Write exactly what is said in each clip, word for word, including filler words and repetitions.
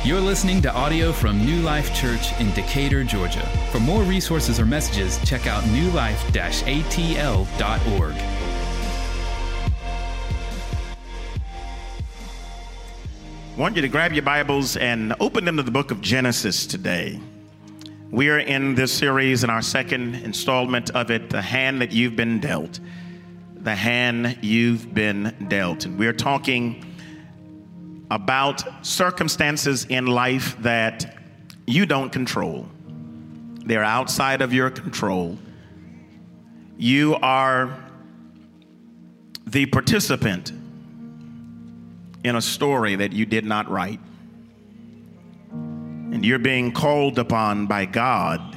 You're listening to audio from New Life Church in Decatur, Georgia. For more resources or messages, check out new life dash a t l dot org. I want you to grab your Bibles and open them to the book of Genesis today. We are in this series in our second installment of it, The Hand That You've Been Dealt. The Hand You've Been Dealt. And we're talking about circumstances in life that you don't control. They're outside of your control. You are the participant in a story that you did not write. And you're being called upon by God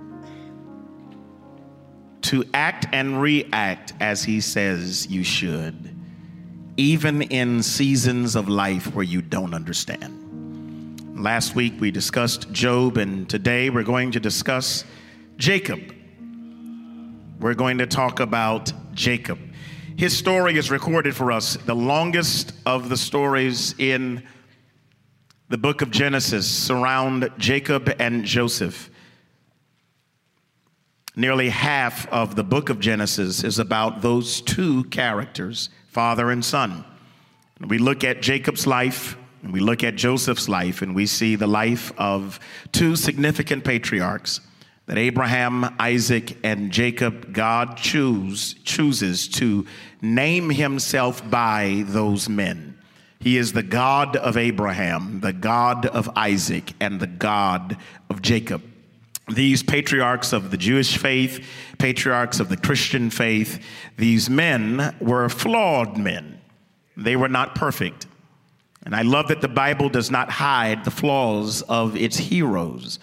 to act and react as He says you should, even in seasons of life where you don't understand. Last week we discussed Job, and today we're going to discuss Jacob. We're going to talk about Jacob. His story is recorded for us, the longest of the stories in the book of Genesis surround Jacob and Joseph. Nearly half of the book of Genesis is about those two characters, father and son. We look at Jacob's life, and we look at Joseph's life, and we see the life of two significant patriarchs, that Abraham, Isaac, and Jacob. God choose, chooses to name himself by those men. He is the God of Abraham, the God of Isaac, and the God of Jacob. These patriarchs of the Jewish faith, patriarchs of the Christian faith, these men were flawed men. They were not perfect. And I love that the Bible does not hide the flaws of its heroes,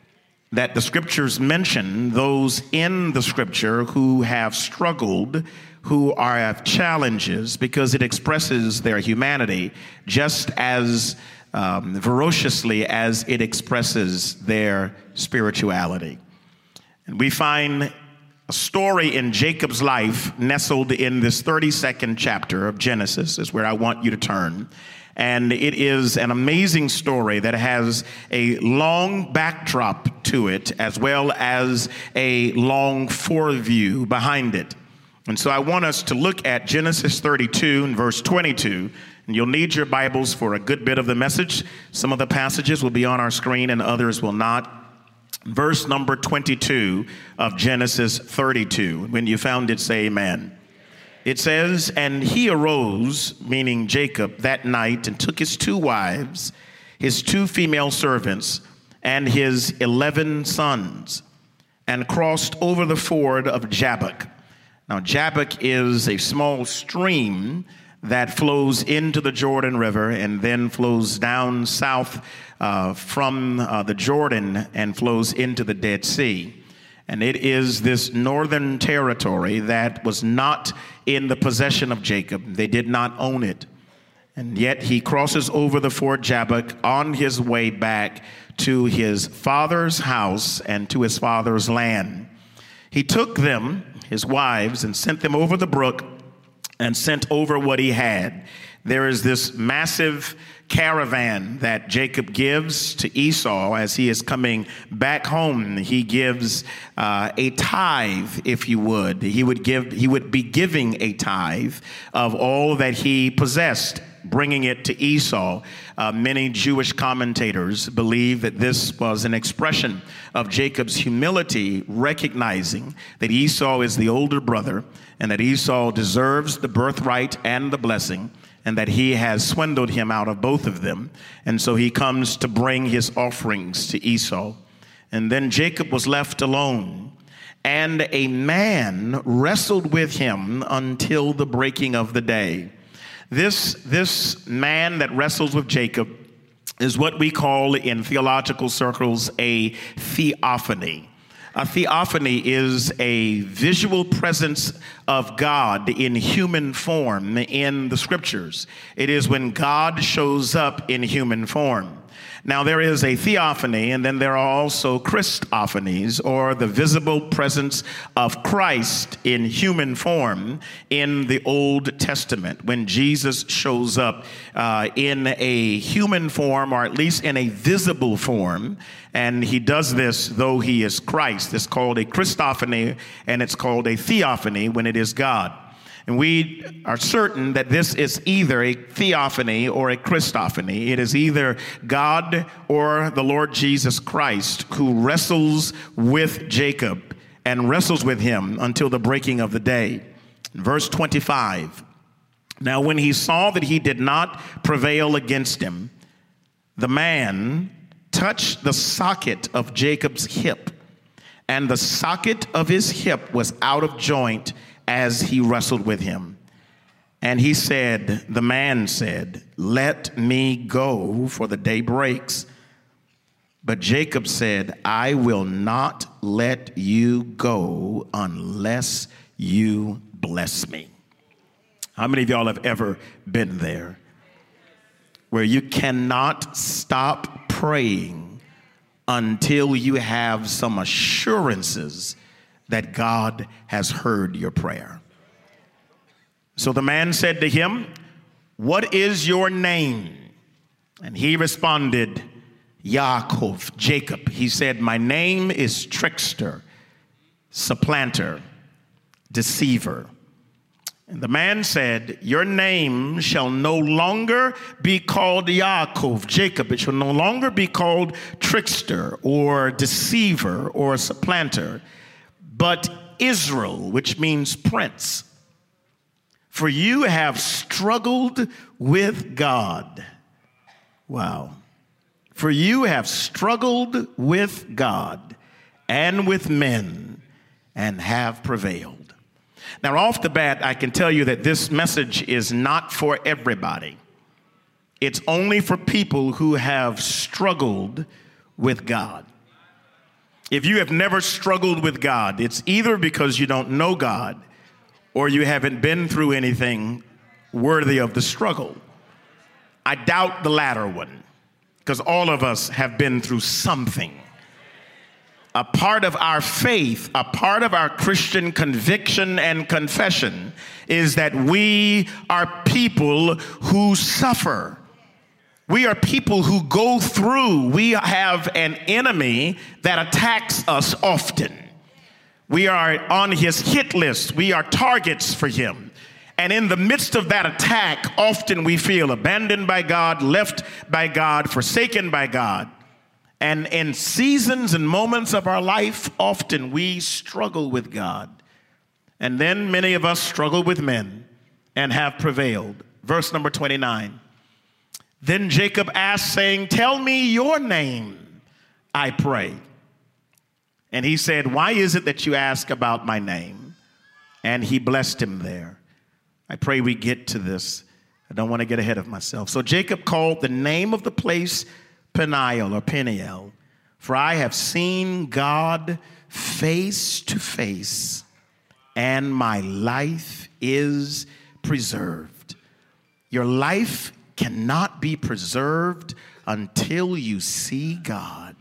that the scriptures mention those in the scripture who have struggled, who are have challenges, because it expresses their humanity just as um, ferociously as it expresses their spirituality. And we find a story in Jacob's life nestled in this thirty-second chapter of Genesis is where I want you to turn. And it is an amazing story that has a long backdrop to it, as well as a long foreview behind it. And so I want us to look at Genesis thirty-two and verse twenty-two. And you'll need your Bibles for a good bit of the message. Some of the passages will be on our screen and others will not. Verse number twenty-two of Genesis thirty-two. When you found it, say amen. It says, and he arose, meaning Jacob, that night and took his two wives, his two female servants, and his eleven sons, and crossed over the ford of Jabbok. Now, Jabbok is a small stream that flows into the Jordan River and then flows down south uh, from uh, the Jordan and flows into the Dead Sea. And it is this northern territory that was not in the possession of Jacob. They did not own it. And yet he crosses over the ford Jabbok on his way back to his father's house and to his father's land. He took them, his wives, and sent them over the brook and sent over what he had. There is this massive caravan that Jacob gives to Esau as he is coming back home. He gives uh, a tithe, if you would. He would give. He would be giving a tithe of all that he possessed, bringing it to Esau. Uh, many Jewish commentators believe that this was an expression of Jacob's humility, recognizing that Esau is the older brother and that Esau deserves the birthright and the blessing, and that he has swindled him out of both of them. And so he comes to bring his offerings to Esau. And then Jacob was left alone, and a man wrestled with him until the breaking of the day. This, this man that wrestles with Jacob is what we call in theological circles a theophany. A theophany is a visual presence of God in human form in the scriptures. It is when God shows up in human form. Now, there is a theophany, and then there are also Christophanies, or the visible presence of Christ in human form in the Old Testament, when Jesus shows up uh, in a human form, or at least in a visible form. And he does this though he is Christ. It's called a Christophany, and it's called a theophany when it is God. And we are certain that this is either a theophany or a Christophany. It is either God or the Lord Jesus Christ who wrestles with Jacob and wrestles with him until the breaking of the day. Verse twenty-five. Now, when he saw that he did not prevail against him, the man touched the socket of Jacob's hip, and the socket of his hip was out of joint as he wrestled with him. And he said, the man said, let me go, for the day breaks. But Jacob said, I will not let you go unless you bless me. How many of y'all have ever been there, where you cannot stop praying until you have some assurances that God has heard your prayer? So the man said to him, what is your name? And he responded, Yaakov, Jacob. He said, my name is trickster, supplanter, deceiver. And the man said, your name shall no longer be called Yaakov, Jacob. It shall no longer be called trickster or deceiver or supplanter, but Israel, which means prince. For you have struggled with God. Wow. For you have struggled with God and with men and have prevailed. Now, off the bat, I can tell you that this message is not for everybody. It's only for people who have struggled with God. If you have never struggled with God, it's either because you don't know God or you haven't been through anything worthy of the struggle. I doubt the latter one, because all of us have been through something. A part of our faith, a part of our Christian conviction and confession is that we are people who suffer. We are people who go through. We have an enemy that attacks us often. We are on his hit list. We are targets for him. And in the midst of that attack, often we feel abandoned by God, left by God, forsaken by God. And in seasons and moments of our life, often we struggle with God. And then many of us struggle with men and have prevailed. Verse number twenty-nine. Then Jacob asked, saying, tell me your name, I pray. And he said, why is it that you ask about my name? And he blessed him there. I pray we get to this. I don't want to get ahead of myself. So Jacob called the name of the place Peniel or Peniel, for I have seen God face to face, and my life is preserved. Your life cannot be preserved until you see God.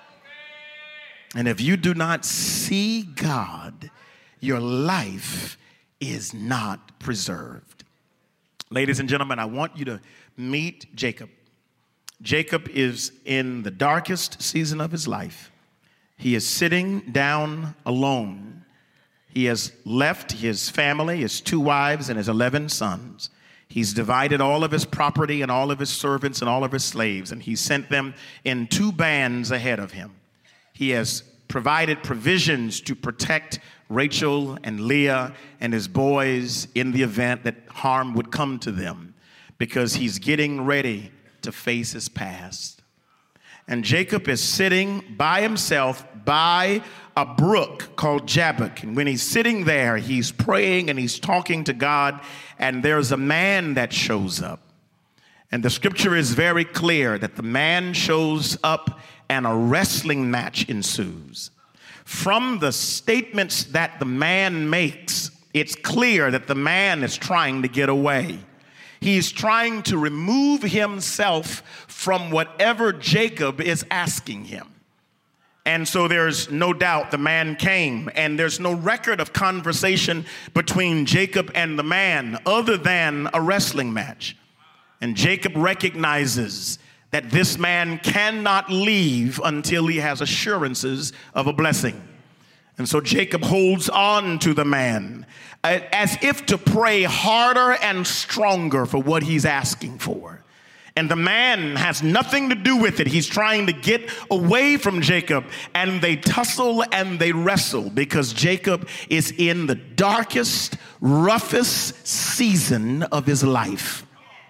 And if you do not see God, your life is not preserved. Ladies and gentlemen, I want you to meet Jacob. Jacob is in the darkest season of his life. He is sitting down alone. He has left his family, his two wives, and his eleven sons. He's divided all of his property and all of his servants and all of his slaves, and he sent them in two bands ahead of him. He has provided provisions to protect Rachel and Leah and his boys in the event that harm would come to them, because he's getting ready to face his past. And Jacob is sitting by himself by a brook called Jabbok. And when he's sitting there, he's praying and he's talking to God. And there's a man that shows up. And the scripture is very clear that the man shows up and a wrestling match ensues. From the statements that the man makes, it's clear that the man is trying to get away. He's trying to remove himself from whatever Jacob is asking him. And so there's no doubt the man came, and there's no record of conversation between Jacob and the man other than a wrestling match. And Jacob recognizes that this man cannot leave until he has assurances of a blessing. And so Jacob holds on to the man as if to pray harder and stronger for what he's asking for. And the man has nothing to do with it. He's trying to get away from Jacob, and they tussle and they wrestle because Jacob is in the darkest, roughest season of his life.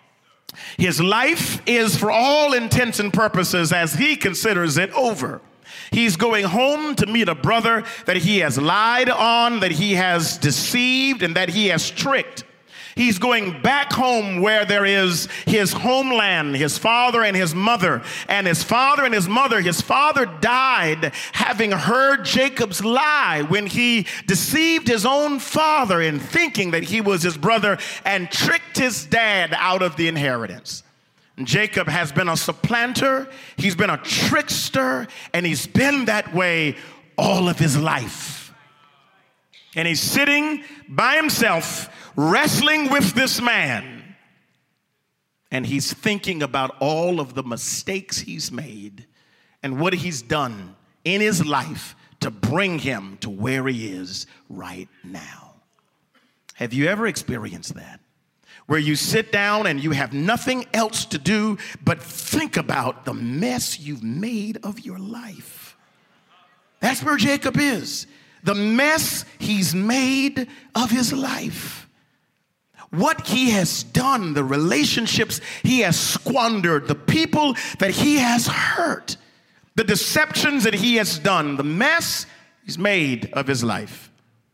His life is, for all intents and purposes, as he considers it, over. He's going home to meet a brother that he has lied on, that he has deceived, and that he has tricked. He's going back home where there is his homeland, his father and his mother. And his father and his mother, his father died having heard Jacob's lie when he deceived his own father in thinking that he was his brother and tricked his dad out of the inheritance. Jacob has been a supplanter, he's been a trickster, and he's been that way all of his life. And he's sitting by himself, wrestling with this man, and he's thinking about all of the mistakes he's made and what he's done in his life to bring him to where he is right now. Have you ever experienced that? Where you sit down and you have nothing else to do but think about the mess you've made of your life. That's where Jacob is. The mess he's made of his life. What he has done, the relationships he has squandered, the people that he has hurt, the deceptions that he has done, the mess he's made of his life.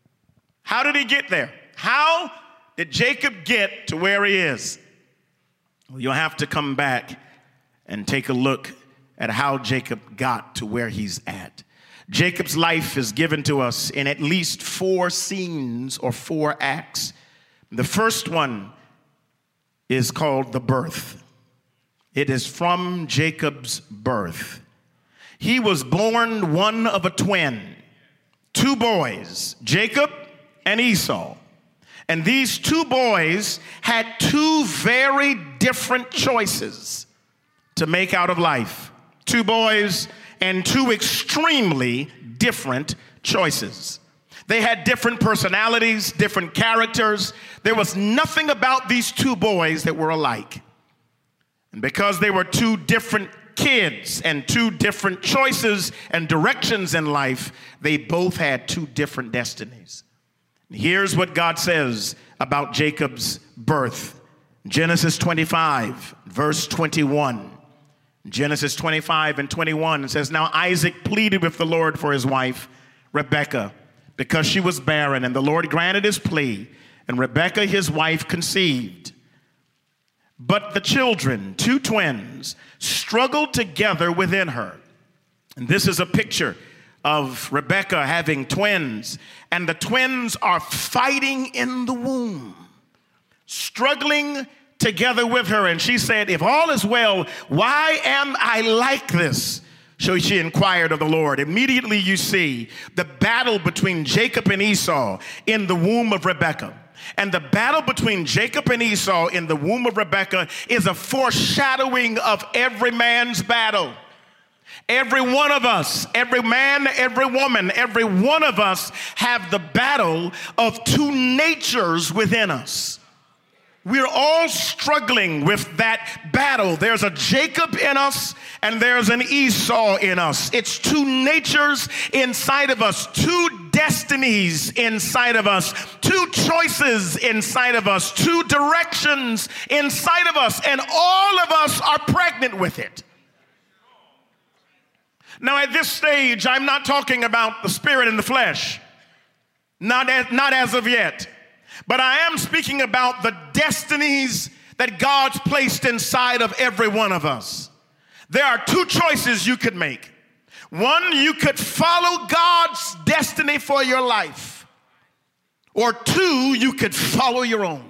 How did he get there? How did Jacob get to where he is? Well, you'll have to come back and take a look at how Jacob got to where he's at. Jacob's life is given to us in at least four scenes or four acts. The first one is called the birth. It is from Jacob's birth. He was born one of a twin, two boys, Jacob and Esau. And these two boys had two very different choices to make out of life. Two boys and two extremely different choices. They had different personalities, different characters. There was nothing about these two boys that were alike. And because they were two different kids and two different choices and directions in life, they both had two different destinies. Here's what God says about Jacob's birth. Genesis twenty-five, verse twenty-one. Genesis twenty-five and twenty-one, it says, "Now Isaac pleaded with the Lord for his wife, Rebekah, because she was barren, and the Lord granted his plea, and Rebekah, his wife, conceived. But the children, two twins, struggled together within her." And this is a picture of Rebekah having twins, and the twins are fighting in the womb, struggling together with her. And she said, "If all is well, why am I like this?" So she inquired of the Lord. Immediately you see the battle between Jacob and Esau in the womb of Rebekah. And the battle between Jacob and Esau in the womb of Rebekah is a foreshadowing of every man's battle. Every one of us, every man, every woman, every one of us have the battle of two natures within us. We're all struggling with that battle. There's a Jacob in us and there's an Esau in us. It's two natures inside of us, two destinies inside of us, two choices inside of us, two directions inside of us, and all of us are pregnant with it. Now, at this stage, I'm not talking about the spirit and the flesh, not as, not as of yet, but I am speaking about the destinies that God's placed inside of every one of us. There are two choices you could make. One, you could follow God's destiny for your life, or two, you could follow your own.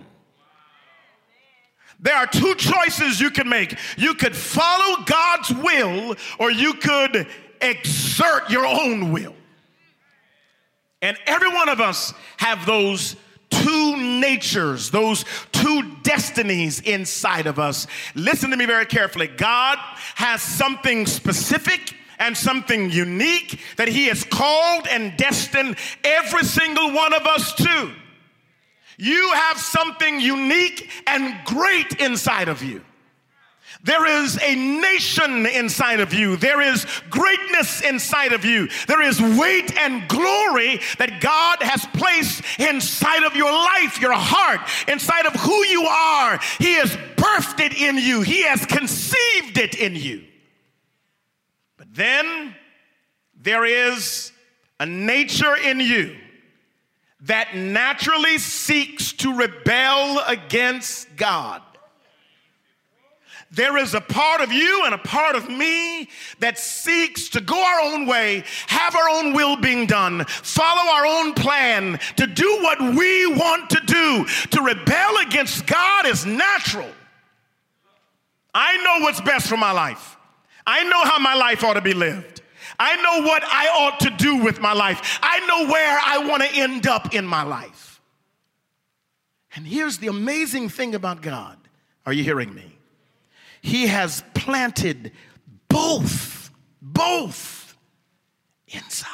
There are two choices you can make. You could follow God's will, or you could exert your own will. And every one of us have those two natures, those two destinies inside of us. Listen to me very carefully. God has something specific and something unique that he has called and destined every single one of us to. You have something unique and great inside of you. There is a nation inside of you. There is greatness inside of you. There is weight and glory that God has placed inside of your life, your heart, inside of who you are. He has birthed it in you. He has conceived it in you. But then there is a nature in you that naturally seeks to rebel against God. There is a part of you and a part of me that seeks to go our own way, have our own will being done, follow our own plan, to do what we want to do. To rebel against God is natural. I know what's best for my life. I know how my life ought to be lived. I know what I ought to do with my life. I know where I want to end up in my life. And here's the amazing thing about God. Are you hearing me? He has planted both, both inside.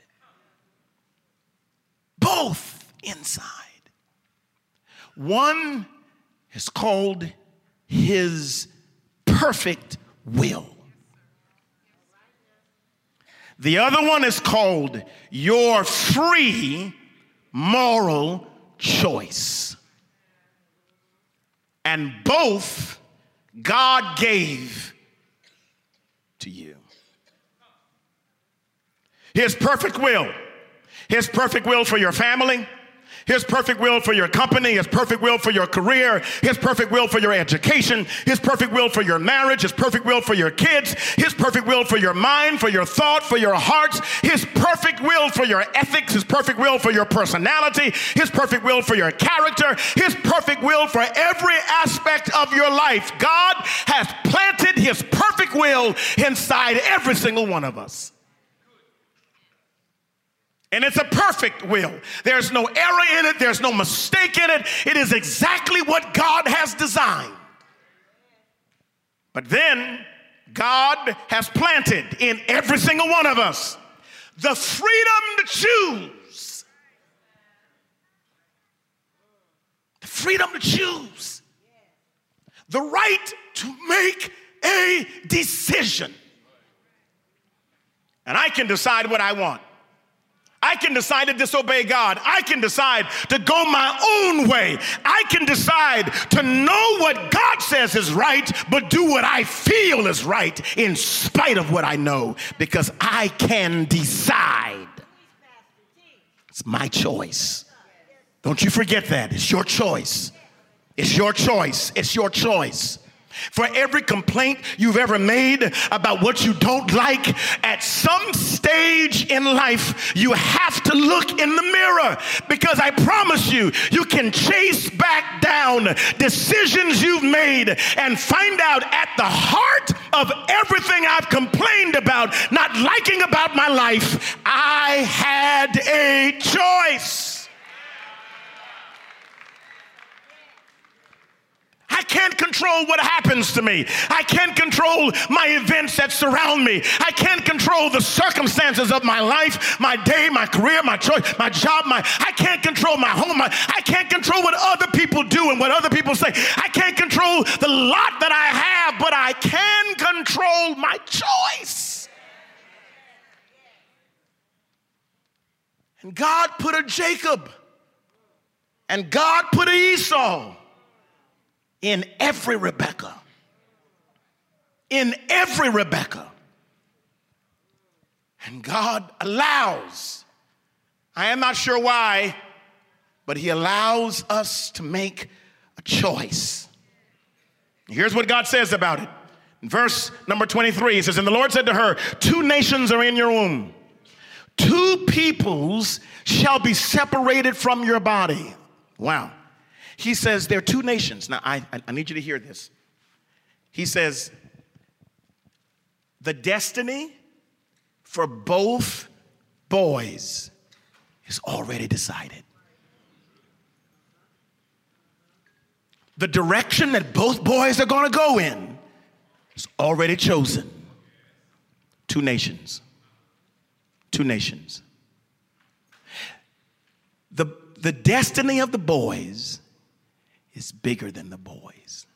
Both inside. One is called his perfect will. The other one is called your free moral choice. And both God gave to you. His perfect will. His perfect will for your family. His perfect will for your company, his perfect will for your career, his perfect will for your education, his perfect will for your marriage, his perfect will for your kids, his perfect will for your mind, for your thought, for your hearts, his perfect will for your ethics, his perfect will for your personality, his perfect will for your character, his perfect will for every aspect of your life. God has planted his perfect will inside every single one of us. And it's a perfect will. There's no error in it. There's no mistake in it. It is exactly what God has designed. But then God has planted in every single one of us the freedom to choose. The freedom to choose. The right to make a decision. And I can decide what I want. I can decide to disobey God. I can decide to go my own way. I can decide to know what God says is right, but do what I feel is right in spite of what I know, because I can decide. It's my choice. Don't you forget that. It's your choice. It's your choice. It's your choice. For every complaint you've ever made about what you don't like, at some stage in life, you have to look in the mirror, because I promise you, you can chase back down decisions you've made and find out at the heart of everything I've complained about, not liking about my life, I had a choice. I can't control what happens to me. I can't control my events that surround me. I can't control the circumstances of my life, my day, my career, my choice, my job. My I can't control my home. I, I can't control what other people do and what other people say. I can't control the lot that I have, but I can control my choice. And God put a Jacob, and God put an Esau in every Rebecca. In every Rebecca. And God allows, I am not sure why, but he allows us to make a choice. Here's what God says about it. In verse number twenty-three, it says, and the Lord said to her, two nations are in your womb. Two peoples shall be separated from your body. Wow. He says there are two nations. Now, I, I need you to hear this. He says, the destiny for both boys is already decided. The direction that both boys are going to go in is already chosen. Two nations. Two nations. The, the destiny of the boys is bigger than the boys.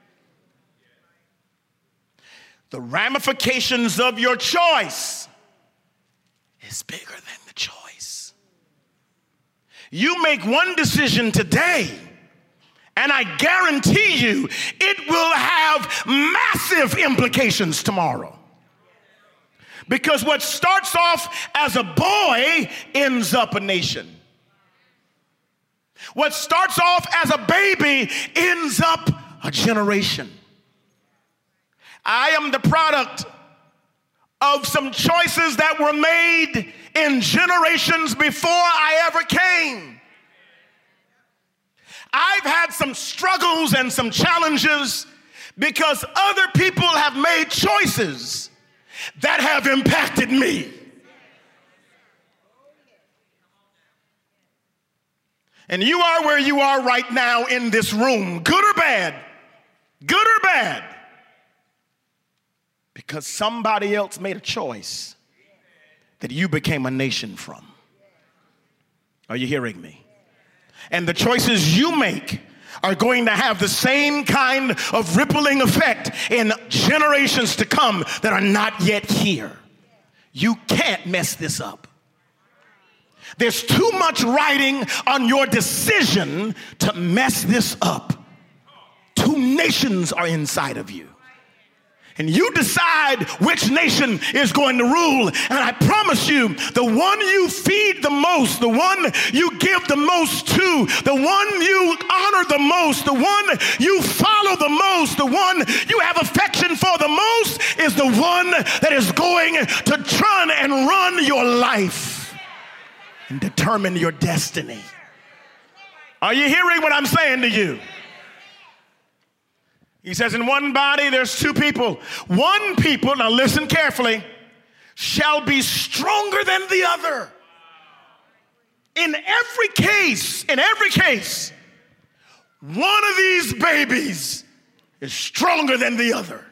The ramifications of your choice is bigger than the choice. You make one decision today, and I guarantee you it will have massive implications tomorrow. Because what starts off as a boy ends up a nation. What starts off as a baby ends up a generation. I am the product of some choices that were made in generations before I ever came. I've had some struggles and some challenges because other people have made choices that have impacted me. And you are where you are right now in this room, good or bad, good or bad, because somebody else made a choice that you became a nation from. Are you hearing me? And the choices you make are going to have the same kind of rippling effect in generations to come that are not yet here. You can't mess this up. There's too much riding on your decision to mess this up. Two nations are inside of you. And you decide which nation is going to rule. And I promise you, the one you feed the most, the one you give the most to, the one you honor the most, the one you follow the most, the one you have affection for the most is the one that is going to turn and run your life and determine your destiny. Are you hearing what I'm saying to you? He says, in one body, there's two people. One people, now listen carefully, shall be stronger than the other. In every case, in every case, one of these babies is stronger than the other.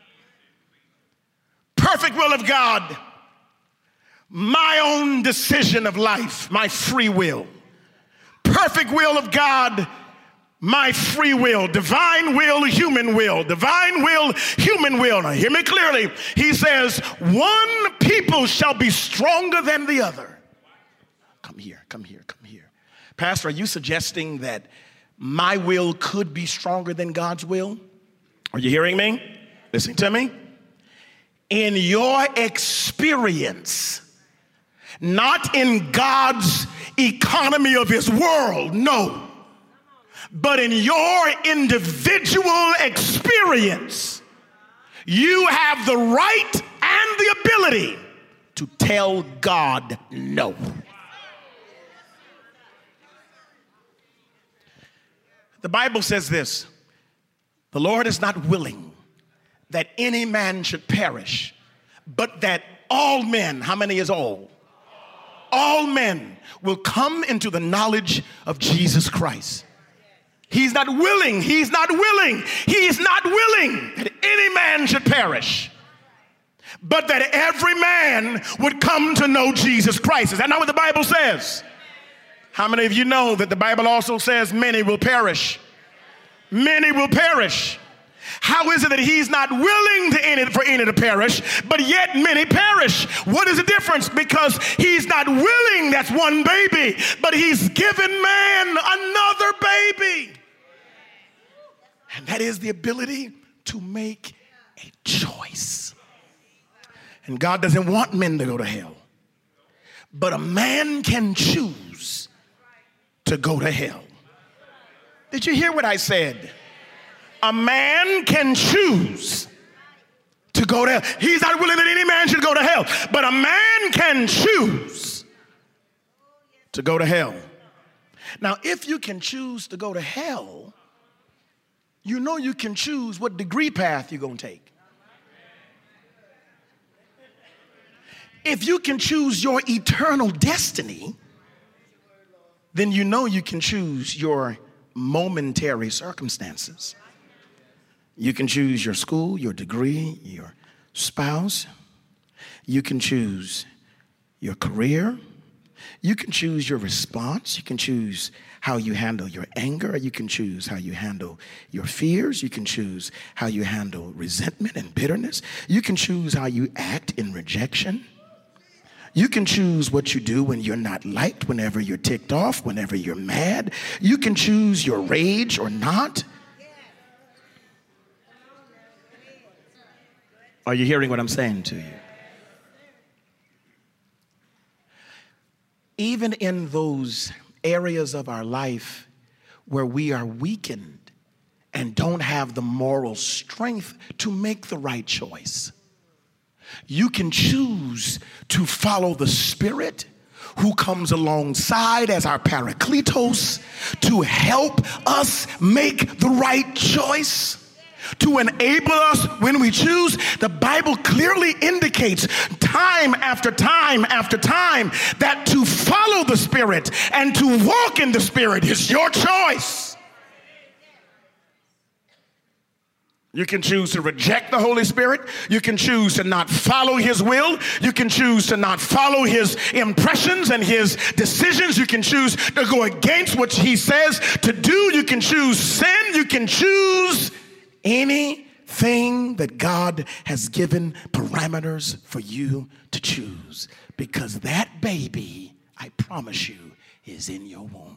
Perfect will of God, my own decision of life, my free will. Perfect will of God, my free will, divine will, human will, divine will, human will. Now hear me clearly. He says, one people shall be stronger than the other. Come here, come here, come here. Pastor, are you suggesting that my will could be stronger than God's will? Are you hearing me? Listen to me. In your experience, not in God's economy of his world, no. But in your individual experience, you have the right and the ability to tell God no. The Bible says this: the Lord is not willing that any man should perish, but that all men, how many is all? All men will come into the knowledge of Jesus Christ. He's not willing, he's not willing, he's not willing that any man should perish, but that every man would come to know Jesus Christ. Is that not what the Bible says? How many of you know that the Bible also says many will perish? Many will perish. How is it that he's not willing to any, for any to perish, but yet many perish? What is the difference? Because he's not willing, that's one baby, but he's given man another baby. And that is the ability to make a choice. And God doesn't want men to go to hell, but a man can choose to go to hell. Did you hear what I said? A man can choose to go to hell. He's not willing that any man should go to hell. But a man can choose to go to hell. Now, if you can choose to go to hell, you know you can choose what degree path you're going to take. If you can choose your eternal destiny, then you know you can choose your momentary circumstances. You can choose your school, your degree, your spouse. You can choose your career. You can choose your response. You can choose how you handle your anger. You can choose how you handle your fears. You can choose how you handle resentment and bitterness. You can choose how you act in rejection. You can choose what you do when you're not liked, whenever you're ticked off, whenever you're mad. You can choose your rage or not. Are you hearing what I'm saying to you? Even in those areas of our life where we are weakened and don't have the moral strength to make the right choice, you can choose to follow the Spirit who comes alongside as our Parakletos to help us make the right choice, to enable us when we choose. The Bible clearly indicates time after time after time that to follow the Spirit and to walk in the Spirit is your choice. You can choose to reject the Holy Spirit. You can choose to not follow his will. You can choose to not follow his impressions and his decisions. You can choose to go against what he says to do. You can choose sin. You can choose anything that God has given parameters for you to choose, because that baby, I promise you, is in your womb.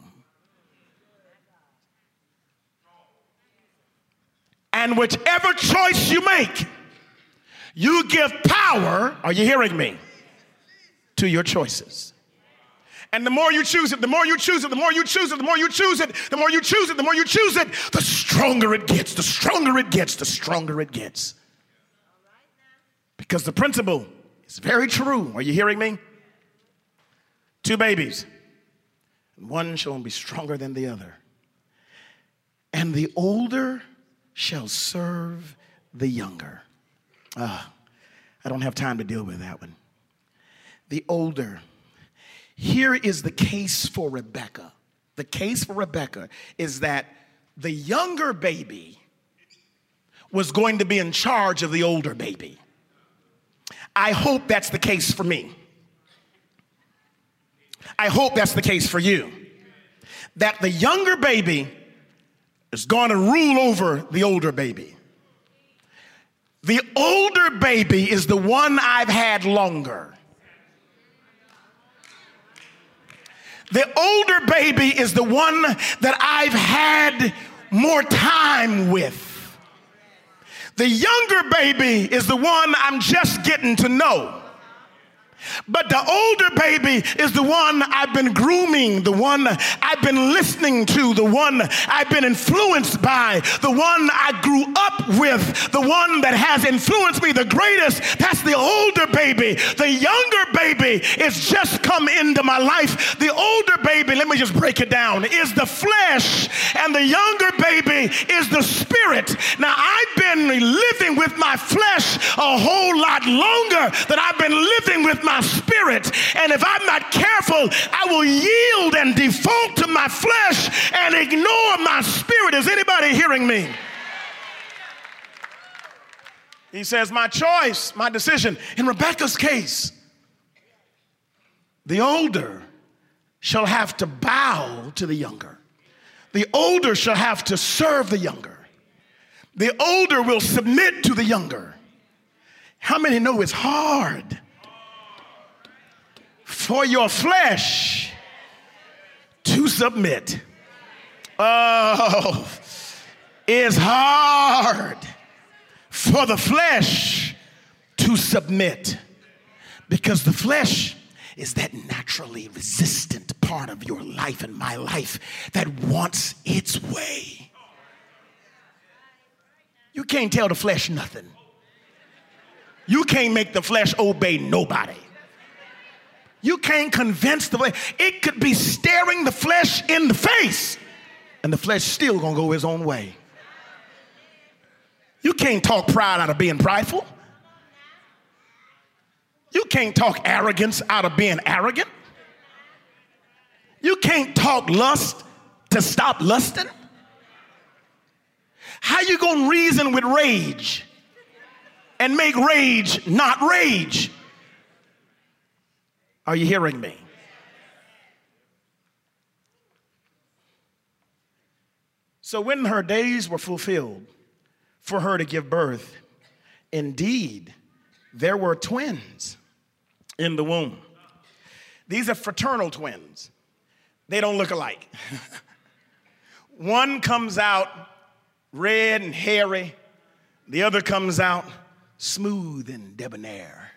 And whichever choice you make, you give power, are you hearing me, to your choices. And the more you choose it, the more you choose it, the more you choose it, the more you choose it, the more you choose it, the more you choose it, the stronger it gets, the stronger it gets, the stronger it gets. Because the principle is very true. Are you hearing me? Two babies. One shall be stronger than the other. And the older shall serve the younger. Ah, I don't have time to deal with that one. The older. Here is the case for Rebecca. The case for Rebecca is that the younger baby was going to be in charge of the older baby. I hope that's the case for me. I hope that's the case for you. That the younger baby is going to rule over the older baby. The older baby is the one I've had longer. The older baby is the one that I've had more time with. The younger baby is the one I'm just getting to know. But the older baby is the one I've been grooming, the one I've been listening to, the one I've been influenced by, the one I grew up with, the one that has influenced me the greatest. That's the older baby. The younger baby is just come into my life. The older baby, let me just break it down, is the flesh, and the younger baby is the spirit. Now, I've been living with my flesh a whole lot longer than I've been living with my spirit, and if I'm not careful, I will yield and default to my flesh and ignore my spirit. Is anybody hearing me? He says, my choice, my decision. In Rebecca's case, the older shall have to bow to the younger. The older shall have to serve the younger. The older will submit to the younger. How many know it's hard for your flesh to submit? Oh, it's hard for the flesh to submit, because the flesh is that naturally resistant part of your life and my life that wants its way. You can't tell the flesh nothing. You can't make the flesh obey nobody. You can't convince the flesh. It could be staring the flesh in the face, and the flesh still gonna go his own way. You can't talk pride out of being prideful. You can't talk arrogance out of being arrogant. You can't talk lust to stop lusting. How you gonna reason with rage and make rage not rage? Are you hearing me? So when her days were fulfilled for her to give birth, indeed, there were twins in the womb. These are fraternal twins. They don't look alike. One comes out red and hairy. The other comes out smooth and debonair.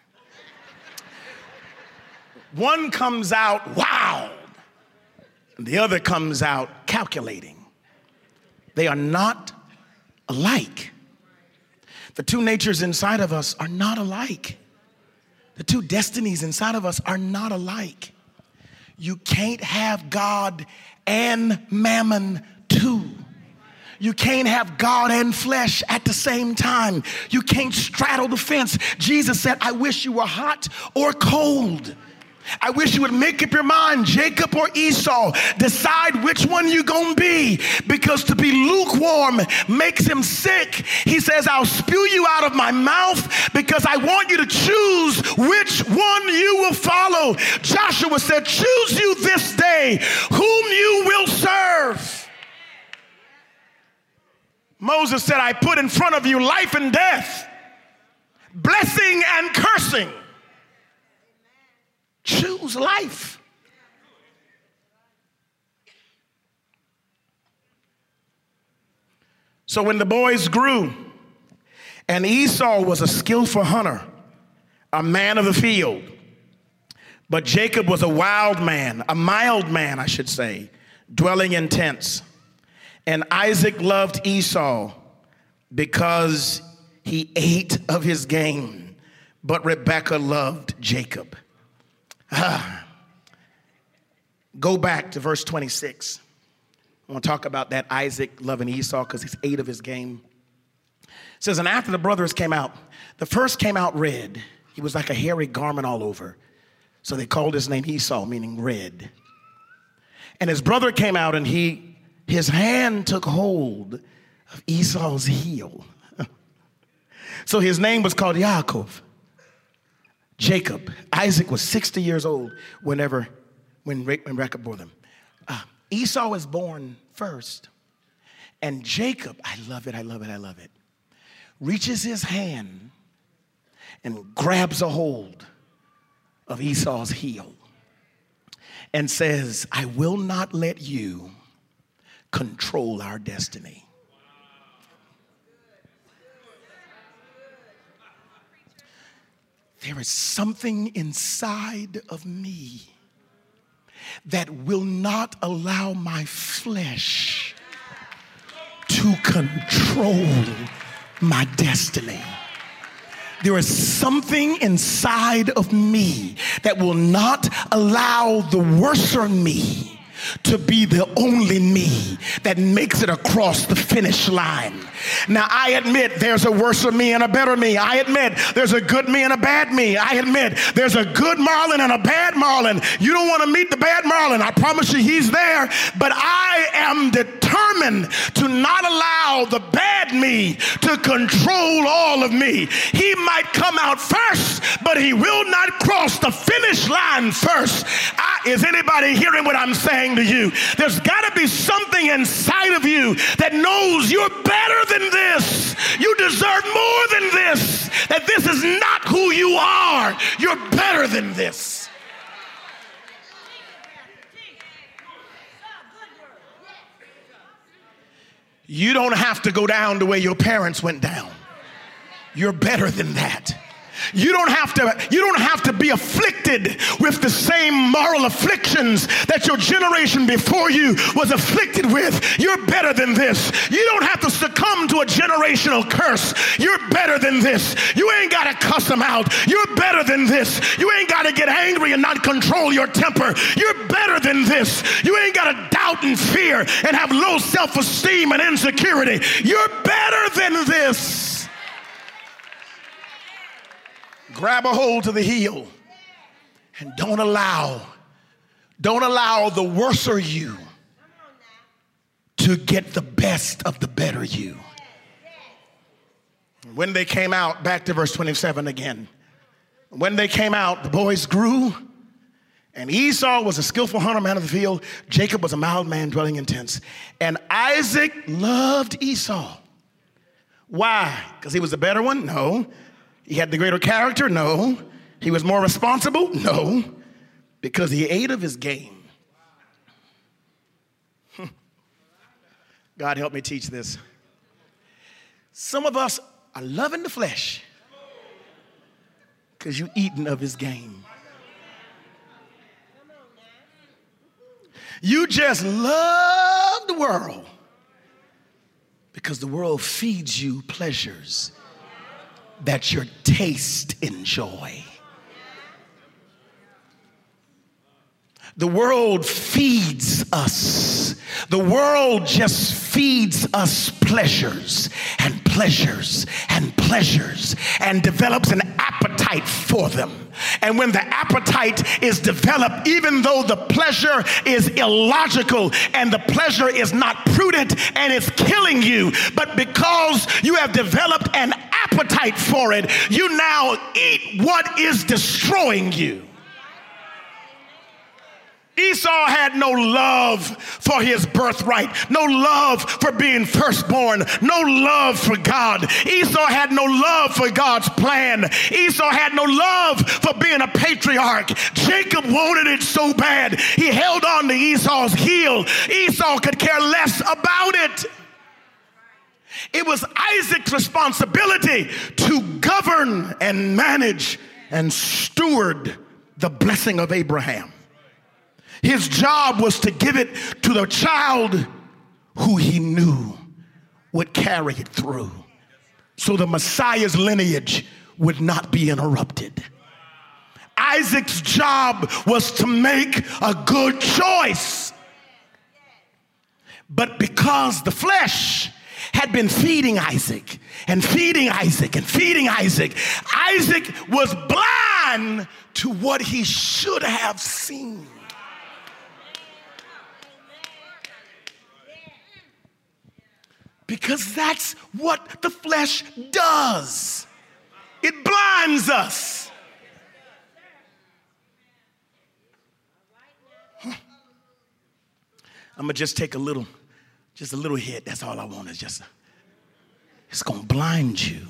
One comes out wild. And the other comes out calculating. They are not alike. The two natures inside of us are not alike. The two destinies inside of us are not alike. You can't have God and mammon too. You can't have God and flesh at the same time. You can't straddle the fence. Jesus said, I wish you were hot or cold. I wish you would make up your mind, Jacob or Esau. Decide which one you're going to be, because to be lukewarm makes him sick. He says, I'll spew you out of my mouth because I want you to choose which one you will follow. Joshua said, choose you this day whom you will serve. Moses said, I put in front of you life and death, blessing and cursing. Choose life. So when the boys grew, and Esau was a skillful hunter, a man of the field, but Jacob was a wild man, a mild man, I should say, dwelling in tents. And Isaac loved Esau because he ate of his game, but Rebekah loved Jacob. Ah. Go back to verse twenty-six. I want to talk about that Isaac loving Esau because he's ate of his game. It says, and after the brothers came out, the first came out red. He was like a hairy garment all over. So they called his name Esau, meaning red. And his brother came out, and he his hand took hold of Esau's heel. So his name was called Yaakov. Jacob. Isaac was sixty years old whenever, when Rebekah bore them. Uh, Esau was born first. And Jacob, I love it, I love it, I love it, reaches his hand and grabs a hold of Esau's heel and says, I will not let you control our destiny. There is something inside of me that will not allow my flesh to control my destiny. There is something inside of me that will not allow the worser me to be the only me that makes it across the finish line. Now, I admit there's a worser me and a better me. I admit there's a good me and a bad me. I admit there's a good Marlon and a bad Marlon. You don't want to meet the bad Marlon. I promise you he's there. But I am determined to not allow the bad me to control all of me. He might come out first, but he will not cross the finish line first. I, is anybody hearing what I'm saying to you? There's got to be something inside of you that knows you're better than this. You deserve more than this. That this is not who you are. You're better than this. You don't have to go down the way your parents went down. You're better than that. You don't have to, you don't have to be afflicted with the same moral afflictions that your generation before you was afflicted with. You're better than this. You don't have to succumb to a generational curse. You're better than this. You ain't got to cuss them out. You're better than this. You ain't got to get angry and not control your temper. You're better than this. You ain't got to doubt and fear and have low self-esteem and insecurity. You're better than this. Grab a hold to the heel and don't allow, don't allow the worser you to get the best of the better you. When they came out, back to verse twenty-seven again. When they came out, the boys grew, and Esau was a skillful hunter, man of the field. Jacob was a mild man dwelling in tents. And Isaac loved Esau. Why? Because he was the better one? No. He had the greater character? No. He was more responsible? No. Because he ate of his game. God help me teach this. Some of us are loving the flesh because you're eating of his game. You just love the world because the world feeds you pleasures that your taste enjoy. The world feeds us. The world just feeds us pleasures and pleasures and pleasures and develops an appetite for them. And when the appetite is developed, even though the pleasure is illogical and the pleasure is not prudent and it's killing you, but because you have developed an appetite for it, you now eat what is destroying you. Esau had no love for his birthright, no love for being firstborn, no love for God. Esau had no love for God's plan. Esau had no love for being a patriarch. Jacob wanted it so bad, he held on to Esau's heel. Esau could care less about it. It was Isaac's responsibility to govern and manage and steward the blessing of Abraham. His job was to give it to the child who he knew would carry it through, so the Messiah's lineage would not be interrupted. Isaac's job was to make a good choice. But because the flesh had been feeding Isaac and feeding Isaac and feeding Isaac, Isaac was blind to what he should have seen. Because that's what the flesh does. It blinds us. Huh. I'm gonna just take a little, just a little hit. That's all I want is just, it's gonna blind you.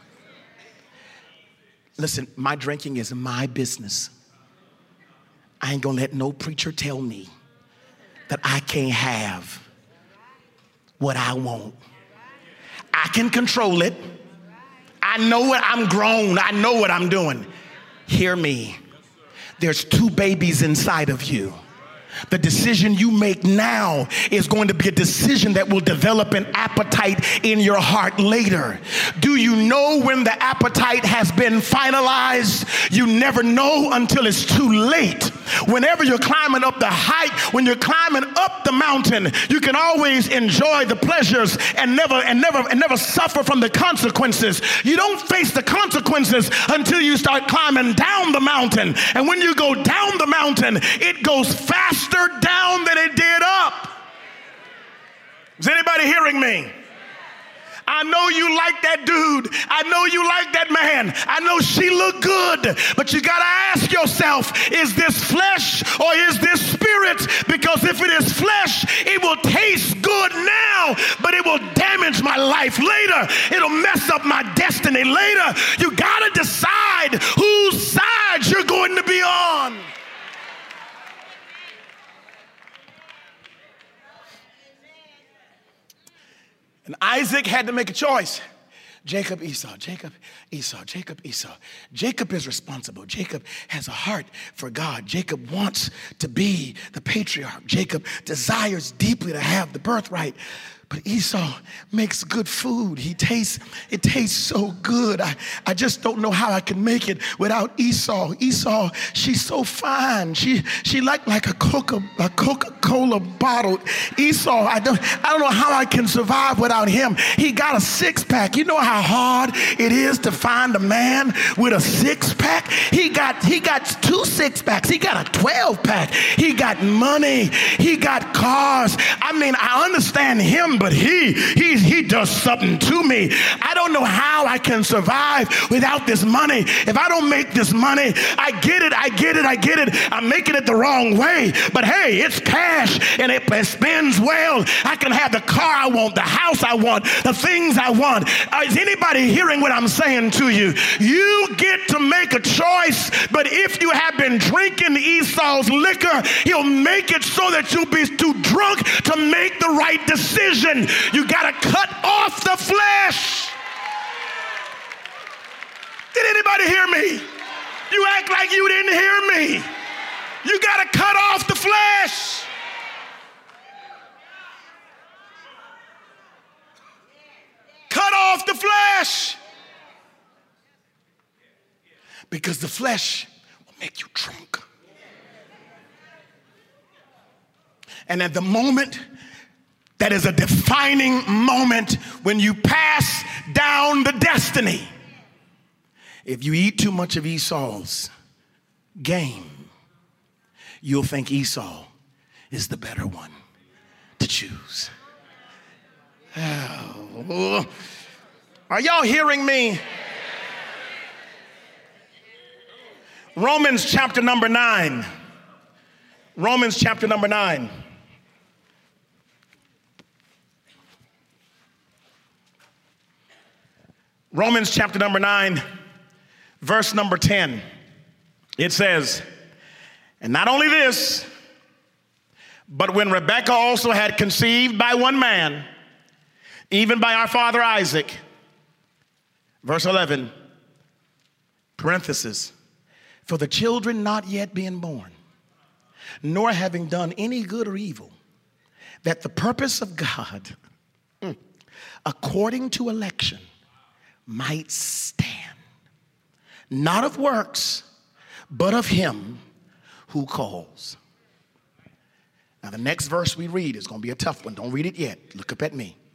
Listen, my drinking is my business. I ain't gonna let no preacher tell me that I can't have what I want. I can control it. I know what I'm grown. I know what I'm doing. Hear me. There's two babies inside of you. The decision you make now is going to be a decision that will develop an appetite in your heart later. Do you know when the appetite has been finalized? You never know until it's too late. Whenever you're climbing up the height, when you're climbing up the mountain, you can always enjoy the pleasures and never and never and never suffer from the consequences. You don't face the consequences until you start climbing down the mountain. And when you go down the mountain, it goes faster down than it did up. Is anybody hearing me? I know you like that dude. I know you like that man. I know she looked good. But you got to ask yourself, is this flesh or is this spirit? Because if it is flesh, it will taste good now, but it will damage my life later. It'll mess up my destiny later. You got to decide whose side you're going to be on. And Isaac had to make a choice. Jacob, Esau, Jacob, Esau, Jacob, Esau. Jacob is responsible. Jacob has a heart for God. Jacob wants to be the patriarch. Jacob desires deeply to have the birthright. But Esau makes good food. He tastes, it tastes so good. I, I just don't know how I can make it without Esau. Esau, she's so fine. She she like like a Coca a Coca-Cola bottle. Esau, I don't I don't know how I can survive without him. He got a six-pack. You know how hard it is to find a man with a six-pack? He got he got two six-packs. He got a twelve-pack. He got money. He got cars. I mean, I understand him. But he, he, he does something to me. I don't know how I can survive without this money. If I don't make this money, I get it, I get it, I get it. I'm making it the wrong way. But hey, it's cash and it, it spends well. I can have the car I want, the house I want, the things I want. Uh, is anybody hearing what I'm saying to you? You get to make a choice, but if you have been drinking Esau's liquor, he'll make it so that you'll be too drunk to make the right decision. You got to cut off the flesh. Did anybody hear me? You act like you didn't hear me. You got to cut off the flesh. Cut off the flesh. Because the flesh will make you drunk. And at the moment, that is a defining moment when you pass down the destiny. If you eat too much of Esau's game, you'll think Esau is the better one to choose. Oh. Are y'all hearing me? Romans chapter number nine. Romans chapter number nine. Romans chapter number nine, verse number ten. It says, and not only this, but when Rebekah also had conceived by one man, even by our father Isaac, verse eleven, parenthesis, for the children not yet being born, nor having done any good or evil, that the purpose of God, mm, according to election, might stand, not of works, but of him who calls. Now the next verse we read is going to be a tough one. Don't read it yet. Look up at me.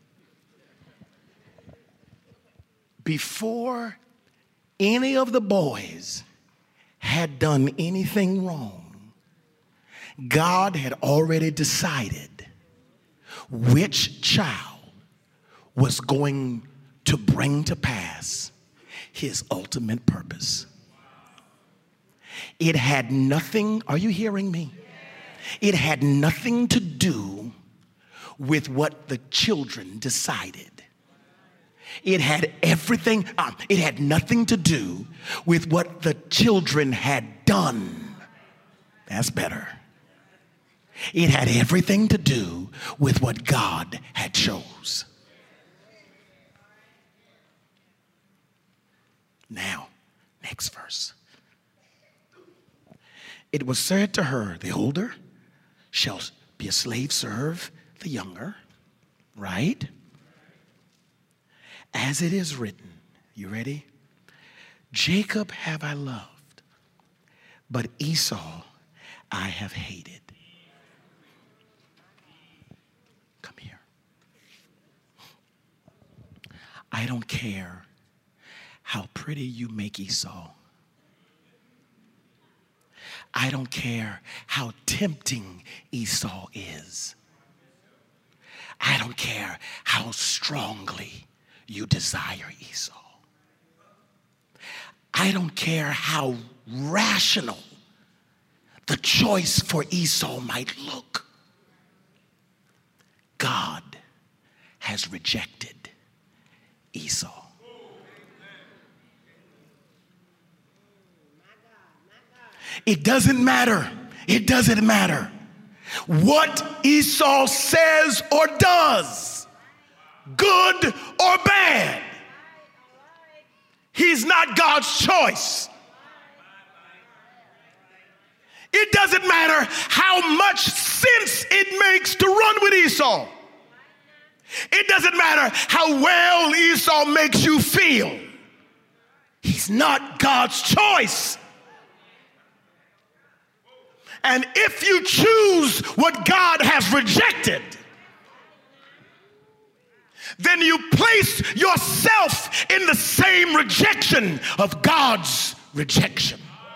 Before any of the boys had done anything wrong, God had already decided which child was going to bring to pass his ultimate purpose. It had nothing, are you hearing me? It had nothing to do with what the children decided. It had everything, uh, it had nothing to do with what the children had done. That's better. It had everything to do with what God had chose. Now, next verse. It was said to her, the older shall be a slave, serve the younger, right? As it is written, you ready? Jacob have I loved, but Esau I have hated. Come here. I don't care how pretty you make Esau. I don't care how tempting Esau is. I don't care how strongly you desire Esau. I don't care how rational the choice for Esau might look. God has rejected Esau. It doesn't matter. It doesn't matter what Esau says or does, good or bad. He's not God's choice. It doesn't matter how much sense it makes to run with Esau. It doesn't matter how well Esau makes you feel. He's not God's choice. And if you choose what God has rejected, then you place yourself in the same rejection of God's rejection.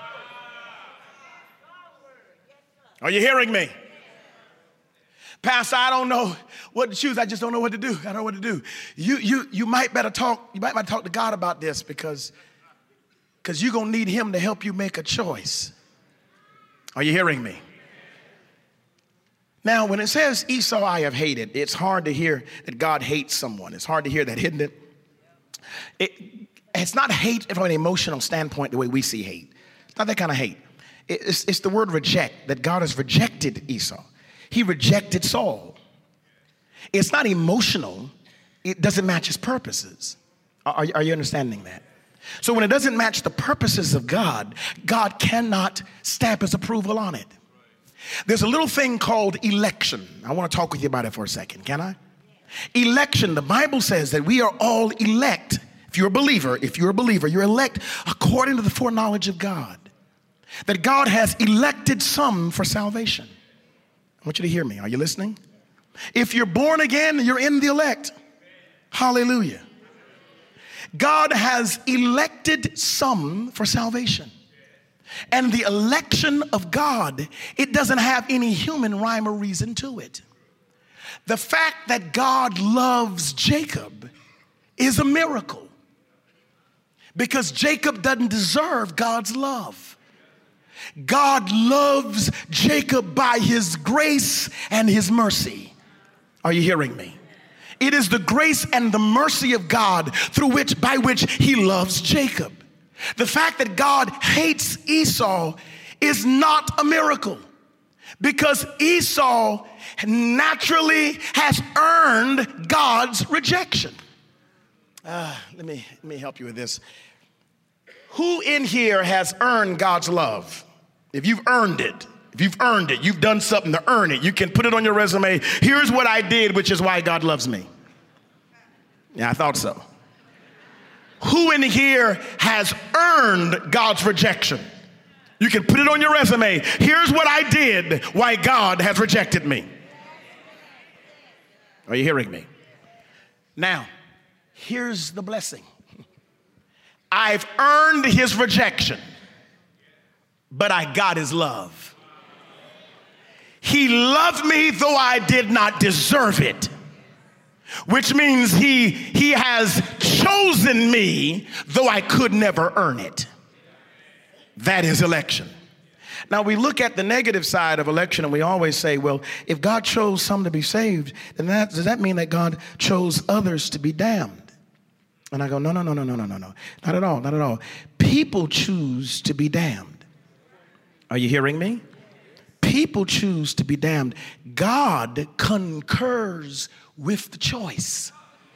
Are you hearing me? Pastor, I don't know what to choose. I just don't know what to do. I don't know what to do. You you you might better talk, you might better talk to God about this because, because you're gonna need him to help you make a choice. Are you hearing me? Now, when it says Esau I have hated, it's hard to hear that God hates someone. It's hard to hear that, isn't it? it it's not hate from an emotional standpoint the way we see hate. It's not that kind of hate. It's, it's the word reject, that God has rejected Esau. He rejected Saul. It's not emotional. It doesn't match his purposes. Are, are you understanding that? So when it doesn't match the purposes of God, God cannot stamp his approval on it. There's a little thing called election. I want to talk with you about it for a second, can I? Election, the Bible says that we are all elect. If you're a believer, if you're a believer, you're elect according to the foreknowledge of God. That God has elected some for salvation. I want you to hear me. Are you listening? If you're born again, you're in the elect. Hallelujah. God has elected some for salvation. And the election of God, it doesn't have any human rhyme or reason to it. The fact that God loves Jacob is a miracle. Because Jacob doesn't deserve God's love. God loves Jacob by his grace and his mercy. Are you hearing me? It is the grace and the mercy of God through which, by which he loves Jacob. The fact that God hates Esau is not a miracle because Esau naturally has earned God's rejection. Uh, let me, let me help you with this. Who in here has earned God's love? If you've earned it, if you've earned it, you've done something to earn it, you can put it on your resume. Here's what I did, which is why God loves me. Yeah, I thought so. Who in here has earned God's rejection? You can put it on your resume. Here's what I did, why God has rejected me. Are you hearing me? Now, here's the blessing. I've earned his rejection, but I got his love. He loved me though I did not deserve it, which means he, he has chosen me though I could never earn it. That is election. Now we look at the negative side of election and we always say, well, if God chose some to be saved, then that, does that mean that God chose others to be damned? And I go, no, no, no, no, no, no, no, no. Not at all, not at all. People choose to be damned. Are you hearing me? People choose to be damned. God concurs with the choice.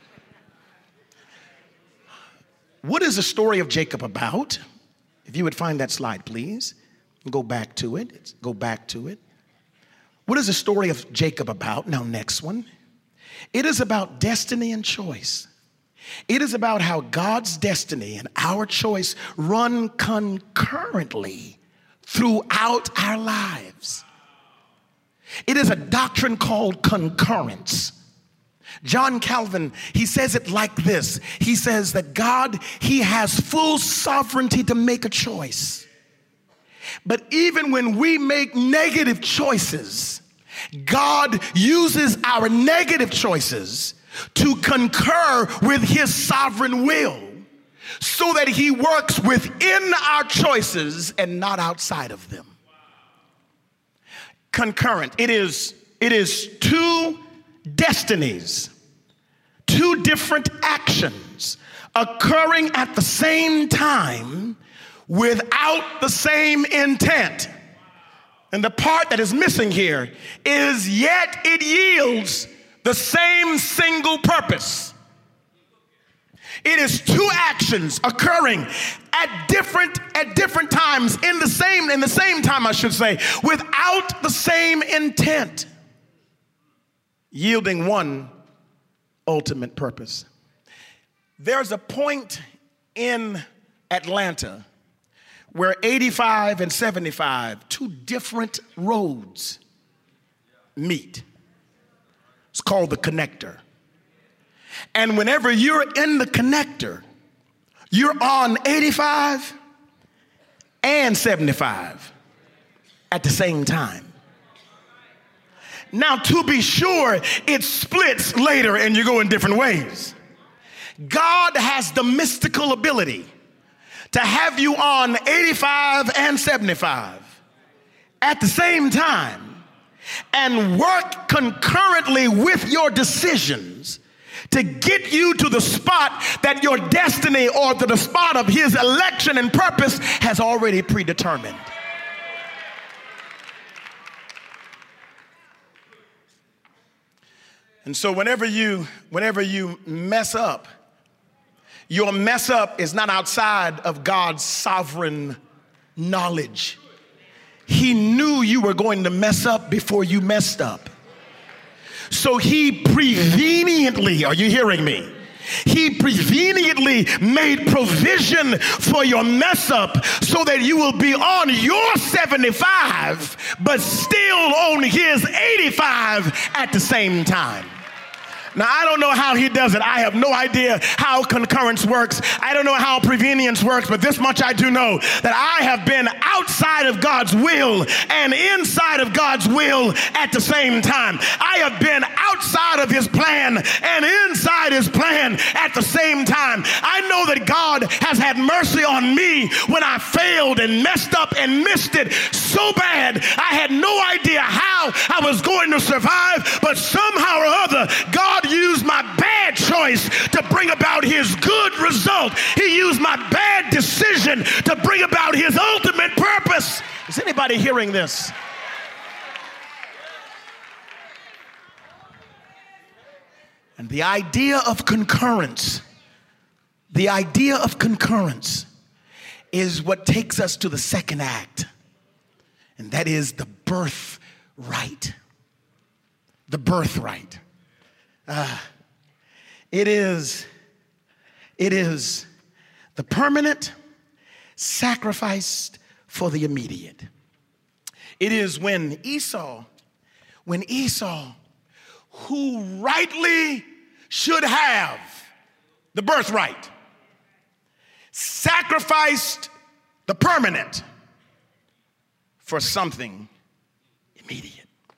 What is the story of Jacob about? If you would find that slide, please. Go back to it. Go back to it. What is the story of Jacob about? Now, next one. It is about destiny and choice. It is about how God's destiny and our choice run concurrently throughout our lives. It is a doctrine called concurrence. John Calvin, he says it like this. He says that God, he has full sovereignty to make a choice. But even when we make negative choices, God uses our negative choices to concur with his sovereign will so that he works within our choices and not outside of them. Concurrent. It is, it is two destinies, two different actions occurring at the same time without the same intent. And the part that is missing here is yet it yields the same single purpose. It is two actions occurring at different at different times in the same in the same time, I should say, without the same intent, yielding one ultimate purpose. There's a point in Atlanta where eighty-five and seventy-five, two different roads meet. It's called the connector. And whenever you're in the connector, you're on eighty-five and seventy-five at the same time. Now, to be sure, it splits later and you go in different ways. God has the mystical ability to have you on eighty-five and seventy-five at the same time and work concurrently with your decisions to get you to the spot that your destiny or to the spot of his election and purpose has already predetermined. And so whenever you whenever you mess up, your mess up is not outside of God's sovereign knowledge. He knew you were going to mess up before you messed up. So he preveniently, are you hearing me? He preveniently made provision for your mess up so that you will be on your seventy-five, but still on his eighty-five at the same time. Now, I don't know how he does it. I have no idea how concurrence works. I don't know how prevenience works, but this much I do know, that I have been outside of God's will and inside of God's will at the same time. I have been outside of his plan and inside his plan at the same time. I know that God has had mercy on me when I failed and messed up and missed it so bad. I had no idea how I was going to survive, but somehow or other, God used my bad choice to bring about his good result. He used my bad decision to bring about his ultimate purpose. Is anybody hearing this? And the idea of concurrence, the idea of concurrence is what takes us to the second act, and that is the birthright. The birthright. Uh, it is, it is the permanent sacrificed for the immediate. It is when Esau, when Esau, who rightly should have the birthright, sacrificed the permanent for something immediate.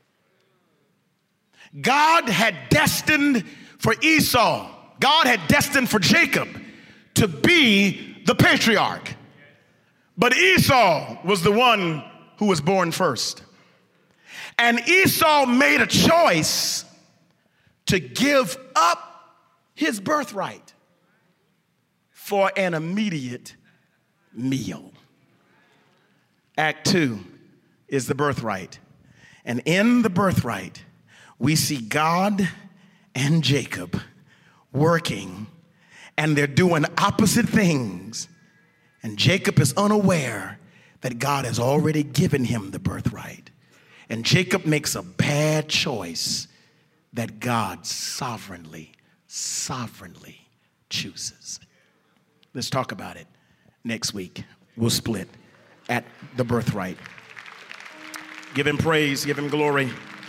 God had destined for Esau, God had destined for Jacob to be the patriarch. But Esau was the one who was born first. And Esau made a choice to give up his birthright for an immediate meal. Act two is the birthright. And in the birthright, we see God and Jacob working, and they're doing opposite things. And Jacob is unaware that God has already given him the birthright. And Jacob makes a bad choice that God sovereignly, sovereignly chooses. Let's talk about it next week. We'll split at the birthright. Give him praise, give him glory.